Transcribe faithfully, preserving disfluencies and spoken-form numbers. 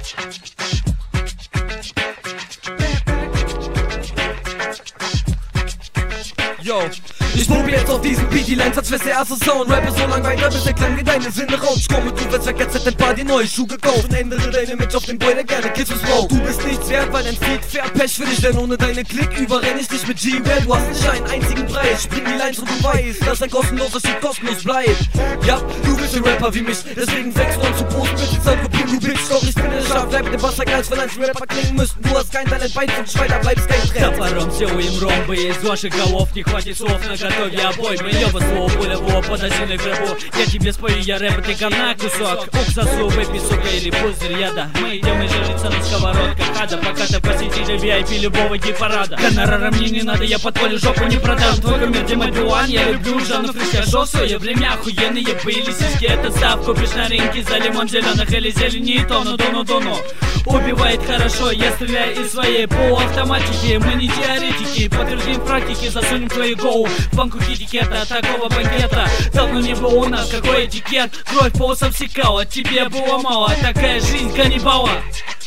Yo, ich probier jetzt auf diesen Beat die Lines, als wär's der erste Sound. Rappe so lang weiter, bis der Klang in deine Sinne raus. Ich komme, du wirst vergessen, ein paar die neue Schuhe gekauft und ändere deine Image auf den Boy, der gerne Kids braucht. Du bist nichts wert, weil dein Feed fährt. Pech für dich, denn ohne deine Klick überrenn ich dich mit G-Bell. Du hast nicht einen einzigen Preis, spring die Lines und du weißt, dass ein kostenloser Shit kostenlos bleibt. Ja, du bist ein Rapper wie mich, deswegen fängst du an zu posten, mit den Sound kopieren, du Bitch. Doch ich bin der Schaf, bleib mit dem Wasser als wenn ein Rapper klingen müssten. Du hast kein Talent, weit von Schweizer, bleibst kein Trend. Топором делаем ромбы, из ваших голов не хватит слов на готове обой. Моего слова пулевого подожди на гробу. Я тебе спою, я рэп, ты говна кусок. Уксусу выпей, сука, или пузырь яда. Мы идем и жарится на сковородках ада. Пока ты посетитель ви ай пи любого гей-парада. Гонорара мне не надо, я под твою жопу не продам. Твой кумир Дима Билан, я люблю жанр фрискашо. В свое время охуенные были сиськи. Это став, купишь на рынке за лимон зеленых или зелени и тону, дону, дону. Убивает хорошо, я стреляю из своей полуавтоматики. Мы не теоретики, подтвердим практики. Засунем твою голову в банку этикета. Такого банкета давно не было у нас. Какой этикет? Кровь по усам секала, тебе было мало. Такая жизнь каннибала.